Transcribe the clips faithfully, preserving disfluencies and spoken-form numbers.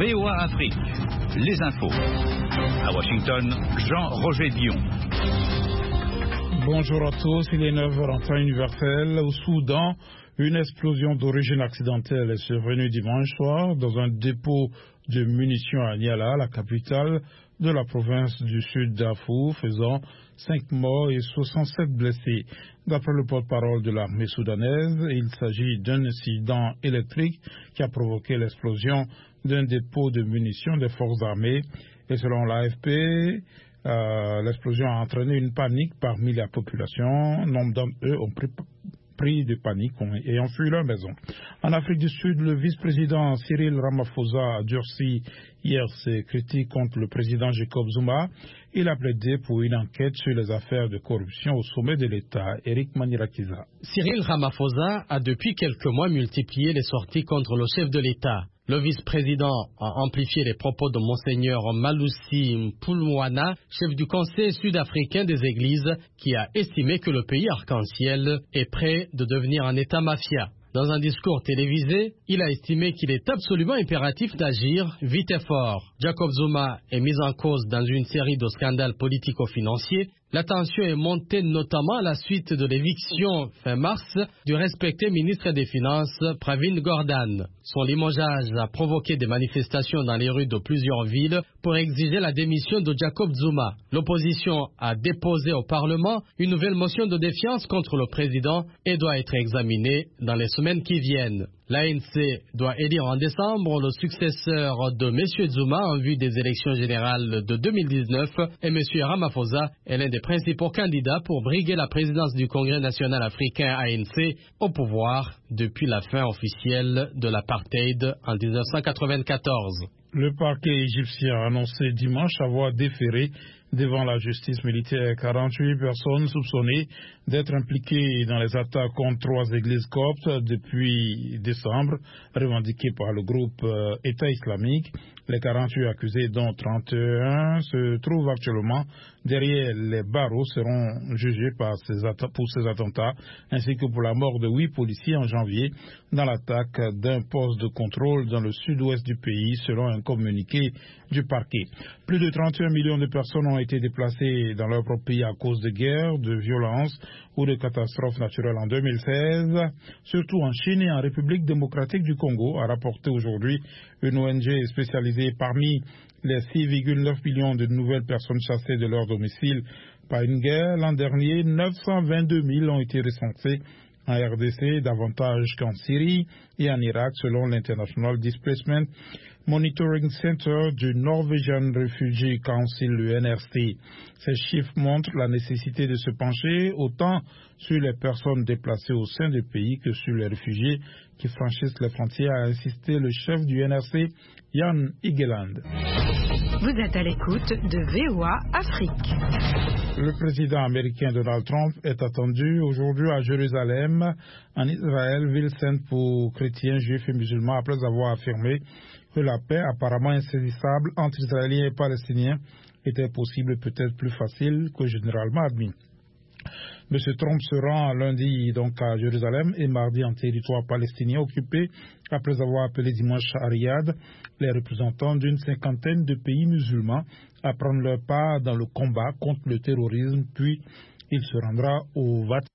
V O A Afrique, les infos. À Washington, Jean-Roger Dion. Bonjour à tous, il est neuf heures en temps universel. Au Soudan, une explosion d'origine accidentelle est survenue dimanche soir dans un dépôt de munitions à Niala, la capitale de la province du sud Darfour, faisant cinq morts et soixante-sept blessés. D'après le porte-parole de l'armée soudanaise, il s'agit d'un incident électrique qui a provoqué l'explosion d'un dépôt de munitions des forces armées. Et selon l'A F P, euh, l'explosion a entraîné une panique parmi la population. Nombre d'entre eux ont pris pris de panique et ont fui leur maison. En Afrique du Sud, le vice-président Cyril Ramaphosa a durci hier ses critiques contre le président Jacob Zuma. Il a plaidé pour une enquête sur les affaires de corruption au sommet de l'État. Eric Manirakiza. Cyril Ramaphosa a depuis quelques mois multiplié les sorties contre le chef de l'État. Le vice-président a amplifié les propos de Monseigneur Malusi Mpulwana, chef du Conseil sud-africain des églises, qui a estimé que le pays arc-en-ciel est prêt de devenir un État mafia. Dans un discours télévisé, il a estimé qu'il est absolument impératif d'agir vite et fort. Jacob Zuma est mis en cause dans une série de scandales politico-financiers. La tension est montée notamment à la suite de l'éviction fin mars du respecté ministre des Finances Pravin Gordhan. Son limogeage a provoqué des manifestations dans les rues de plusieurs villes pour exiger la démission de Jacob Zuma. L'opposition a déposé au Parlement une nouvelle motion de défiance contre le président et doit être examinée dans les semaines qui viennent. L'A N C doit élire en décembre le successeur de M. Zuma en vue des élections générales de deux mille dix-neuf et M. Ramaphosa est l'un des principaux candidats pour briguer la présidence du Congrès national africain A N C au pouvoir depuis la fin officielle de l'apartheid en dix-neuf cent quatre-vingt-quatorze. Le parquet égyptien a annoncé dimanche avoir déféré devant la justice militaire quarante-huit personnes soupçonnées d'être impliquées dans les attaques contre trois églises coptes depuis décembre, revendiquées par le groupe euh, État islamique. Les quarante-huit accusés, dont trente et un, se trouvent actuellement derrière les barreaux, seront jugés par ces pour ces attentats, ainsi que pour la mort de huit policiers en janvier dans l'attaque d'un poste de contrôle dans le sud-ouest du pays, selon un communiqué du parquet. Plus de trente et un millions de personnes ont été déplacées dans leur propre pays à cause de guerres, de violences ou de catastrophes naturelles en deux mille seize, surtout en Chine et en République démocratique du Congo, a rapporté aujourd'hui une O N G spécialisée. Parmi les six virgule neuf millions de nouvelles personnes chassées de leur domicile par une guerre, l'an dernier, neuf cent vingt-deux mille ont été recensées en R D C, davantage qu'en Syrie et en Irak, selon l'International Displacement Monitoring Center du Norwegian Refugee Council, le N R C. Ces chiffres montrent la nécessité de se pencher autant sur les personnes déplacées au sein du pays que sur les réfugiés qui franchissent les frontières, a insisté le chef du N R C, Jan Egeland. Vous êtes à l'écoute de V O A Afrique. Le président américain Donald Trump est attendu aujourd'hui à Jérusalem, en Israël, ville sainte pour chrétiens, juifs et musulmans, après avoir affirmé que la paix apparemment insaisissable entre Israéliens et Palestiniens était possible, peut-être plus facile que généralement admis. M. Trump se rend lundi donc à Jérusalem et mardi en territoire palestinien occupé, après avoir appelé dimanche à Riyad les représentants d'une cinquantaine de pays musulmans à prendre leur part dans le combat contre le terrorisme, puis il se rendra au Vatican.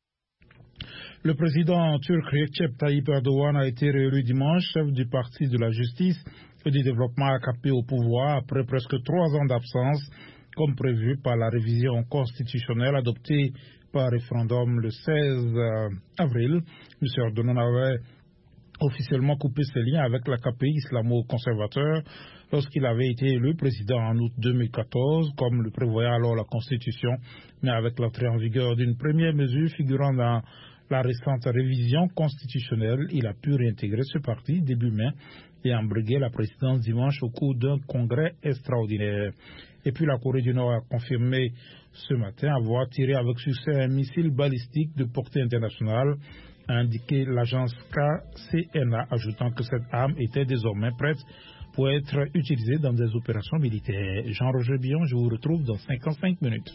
Le président turc Recep Tayyip Erdogan a été réélu dimanche chef du parti de la justice et du développement A K P au pouvoir après presque trois ans d'absence, comme prévu par la révision constitutionnelle adoptée par référendum le seize avril. M. Erdogan avait officiellement coupé ses liens avec l'A K P islamo-conservateur lorsqu'il avait été élu président en août deux mille quatorze, comme le prévoyait alors la Constitution, mais avec l'entrée en vigueur d'une première mesure figurant dans la récente révision constitutionnelle, il a pu réintégrer ce parti début mai et embriguer la présidence dimanche au cours d'un congrès extraordinaire. Et puis la Corée du Nord a confirmé ce matin avoir tiré avec succès un missile balistique de portée internationale, a indiqué l'agence K C N A, ajoutant que cette arme était désormais prête pour être utilisée dans des opérations militaires. Jean-Roger Dion, je vous retrouve dans cinquante-cinq minutes.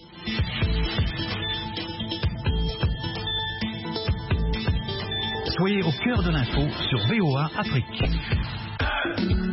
Soyez au cœur de l'info sur V O A Afrique.